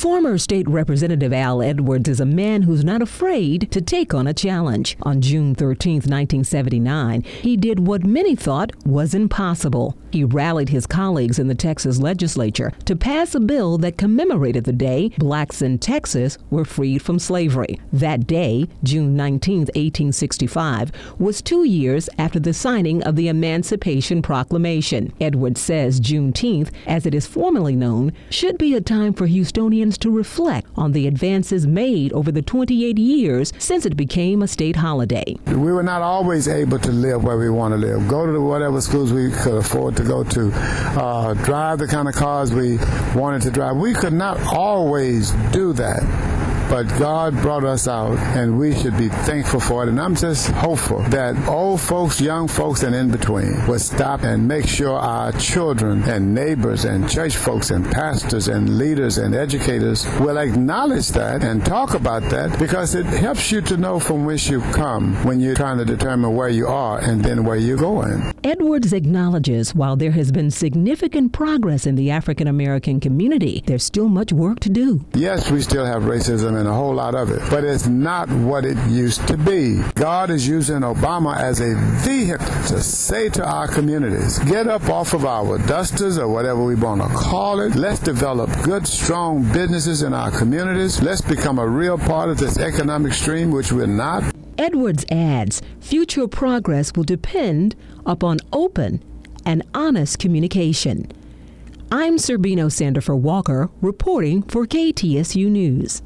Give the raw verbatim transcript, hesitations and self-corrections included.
Former State Representative Al Edwards is a man who's not afraid to take on a challenge. On June thirteenth, nineteen seventy-nine, he did what many thought was impossible. He rallied his colleagues in the Texas legislature to pass a bill that commemorated the day blacks in Texas were freed from slavery. That day, June nineteenth, eighteen sixty-five, was two years after the signing of the Emancipation Proclamation. Edwards says Juneteenth, as it is formally known, should be a time for Houstonians to reflect on the advances made over the twenty-eight years since it became a state holiday. We were not always able to live where we want to live, go to whatever schools we could afford to go to, uh, drive the kind of cars we wanted to drive. We could not always do that. But God brought us out, and we should be thankful for it. And I'm just hopeful that old folks, young folks, and in between will stop and make sure our children and neighbors and church folks and pastors and leaders and educators will acknowledge that and talk about that, because it helps you to know from which you come when you're trying to determine where you are and then where you're going. Edwards acknowledges while there has been significant progress in the African American community, there's still much work to do. Yes, we still have racism and a whole lot of it, but it's not what it used to be. God is using Obama as a vehicle to say to our communities, get up off of our dusters or whatever we want to call it. Let's develop good, strong businesses in our communities. Let's become a real part of this economic stream, which we're not. Edwards adds, future progress will depend upon open and honest communication. I'm Serbino Sandifer Walker, reporting for K T S U News.